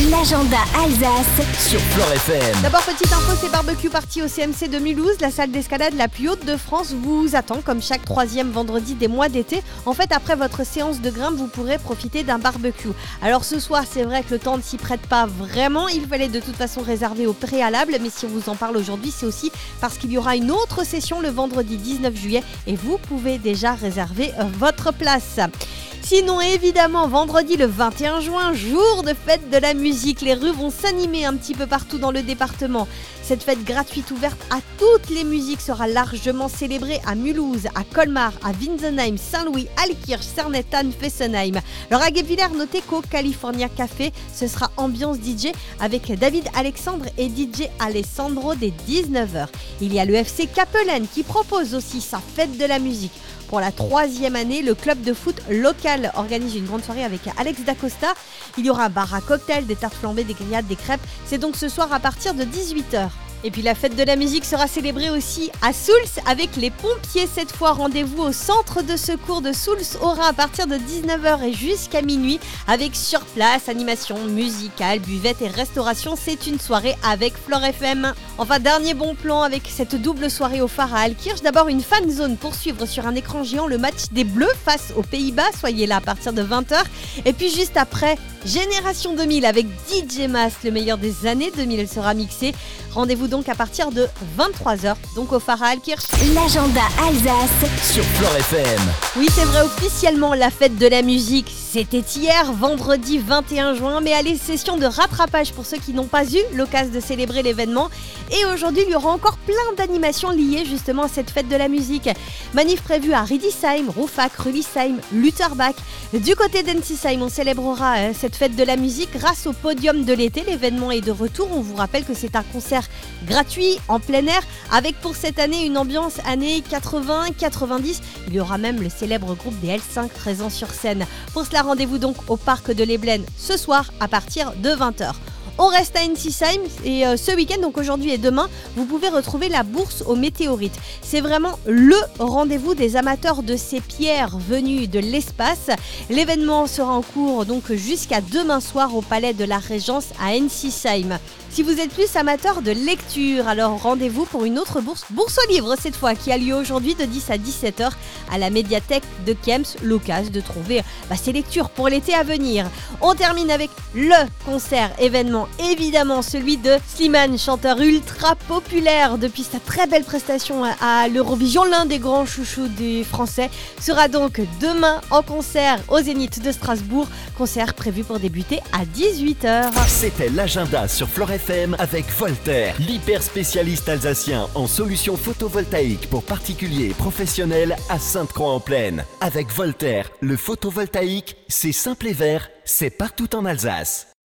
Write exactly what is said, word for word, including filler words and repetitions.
L'agenda Alsace sur Flore F M. D'abord, petite info, c'est Barbecue Party au C M C de Mulhouse. La salle d'escalade la plus haute de France vous attend comme chaque troisième vendredi des mois d'été. En fait, après votre séance de grimpe, vous pourrez profiter d'un barbecue. Alors ce soir, c'est vrai que le temps ne s'y prête pas vraiment. Il fallait de toute façon réserver au préalable. Mais si on vous en parle aujourd'hui, c'est aussi parce qu'il y aura une autre session le vendredi dix-neuf juillet et vous pouvez déjà réserver votre place. Sinon, évidemment, vendredi le vingt et un juin, jour de fête de la musique. Les rues vont s'animer un petit peu partout dans le département. Cette fête gratuite ouverte à toutes les musiques sera largement célébrée à Mulhouse, à Colmar, à Winsenheim, Saint-Louis, Altkirch, Cernettan, Fessenheim. Alors à Guebwiller, notez qu'au California Café, ce sera ambiance D J avec David Alexandre et D J Alessandro dès dix-neuf heures. Il y a le F C Capellen qui propose aussi sa fête de la musique. Pour la troisième année, le club de foot local organise une grande soirée avec Alex Dacosta. Il y aura un bar à cocktail, des tartes flambées, des grillades, des crêpes. C'est donc ce soir à partir de dix-huit heures. Et puis la fête de la musique sera célébrée aussi à Soultz avec les pompiers. Cette fois, rendez-vous au centre de secours de Soultz Aura à partir de dix-neuf heures et jusqu'à minuit avec sur place animation musicale, buvette et restauration. C'est une soirée avec Flore F M. Enfin, dernier bon plan avec cette double soirée au phare à Altkirch. D'abord une fan zone pour suivre sur un écran géant le match des Bleus face aux Pays-Bas. Soyez là à partir de vingt heures. Et puis juste après, Génération deux mille avec D J Mas, le meilleur des années deux mille sera mixé. Rendez-vous donc à partir de vingt-trois heures, donc au phare à Altkirch. L'agenda Alsace sur Flore F M. Oui, c'est vrai, officiellement la fête de la musique, c'était hier, vendredi vingt et un juin, mais allez, session de rattrapage pour ceux qui n'ont pas eu l'occasion de célébrer l'événement. Et aujourd'hui, il y aura encore plein d'animations liées justement à cette fête de la musique. Manif prévue à Riedisheim, Rouffach, Rülisheim, Lutherbach. Du côté d'Ensisheim, on célébrera euh, cette fête de la musique grâce au podium de l'été. L'événement est de retour. On vous rappelle que c'est un concert gratuit en plein air avec pour cette année une ambiance années quatre-vingts quatre-vingt-dix. Il y aura même le célèbre groupe des L cinq présent sur scène. Pour cela, rendez-vous donc au parc de l'Eblen ce soir à partir de vingt heures. On reste à Ensisheim et euh, ce week-end, donc aujourd'hui et demain, vous pouvez retrouver la bourse aux météorites. C'est vraiment le rendez-vous des amateurs de ces pierres venues de l'espace. L'événement sera en cours donc jusqu'à demain soir au Palais de la Régence à Ensisheim. Si vous êtes plus amateur de lecture, alors rendez-vous pour une autre bourse, bourse au livre cette fois, qui a lieu aujourd'hui de dix à dix-sept heures à la médiathèque de Kems. L'occasion de trouver bah, ses lectures pour l'été à venir. On termine avec le concert événement, évidemment celui de Slimane, chanteur ultra populaire depuis sa très belle prestation à, à l'Eurovision. L'un des grands chouchous des Français sera donc demain en concert au Zénith de Strasbourg. Concert prévu pour débuter à dix-huit heures. C'était l'agenda sur Flore F M avec Voltaire, l'hyper spécialiste alsacien en solutions photovoltaïques pour particuliers et professionnels à Sainte-Croix-en-Plaine. Avec Voltaire, le photovoltaïque, c'est simple et vert, c'est partout en Alsace.